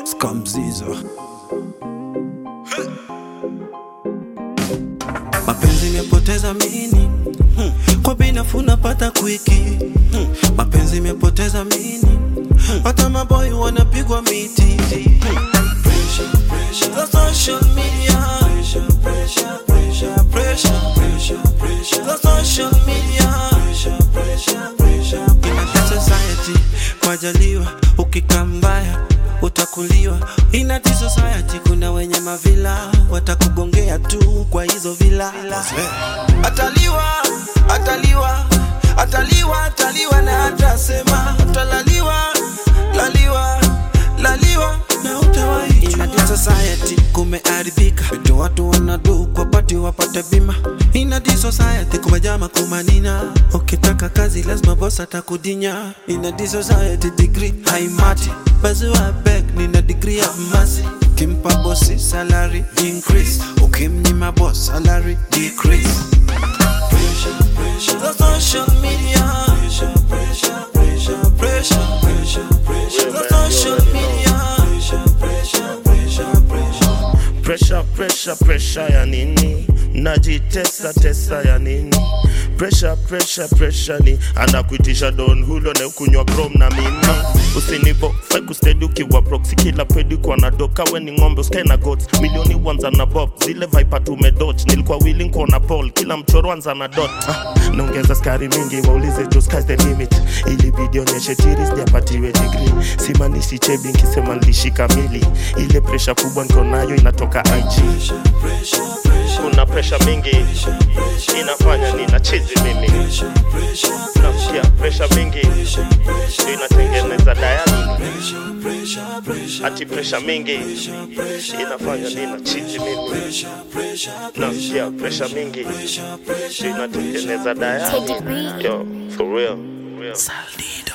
Skamzizo. Mapenzi mepoteza mini, kwa binafu napata kwiki. Mapenzi mepoteza mini, hata maboy wanapigwa miti. Pressure, pressure, the social media. Pressure, pressure, pressure, pressure, pressure, pressure, the social media. Pressure, pressure, pressure, in a society, majaliwa, ukikambaya utakuliwa. In a society kuna wenye mavila, watakugongea tu kwa hizo vila. Ataliwa, ataliwa, ataliwa, ataliwa na atasema. Atalaliwa, laliwa, laliwa na utawaitwa. In a society kumeharibika, vitu watu wanadu kwa pati wapate bima. In a society kumejama kumanina, ukitaka kazi lazima boss atakudinya. In a society degree haimati, bazu wa beg nina degree of mercy. Kimpa bossi salary increase, ukimnyima boss salary decrease. Pressure, pressure, the social media. Pressure, pressure, pressure, pressure, pressure, pressure, the social media. Pressure, pressure, pressure, pressure. Pressure, pressure, pressure ya nini? Najitesa tesa ya nini? Pressure, pressure, pressure ni anakuitisha Don Julio na ukunywa chrome na mimi. Usinipo fake steady ukiwa proxy kila pedi kwa na doka we ni ngombe usikae na goats. Milioni wanza na bob zile viper tumedodge. Nilikuwa willing kuona Paul kila mchoro wanza na dot. Naongeza skari mingi waulize to sky's the limit. Ili video nyeshe tiris japatiwe degree. Simanishi chebi nkisema nilishika mili. Ile pressure kubwa niko nayo inatoka IG. Kuna pressure mingi inafanya nina chizi mimi. Nasikia pressure mingi inatengeneza dialogue. Ati pressure mingi inafanya nina chizi mimi. Nasikia pressure mingi inatengeneza dialogue. Yo, for real. Saldin.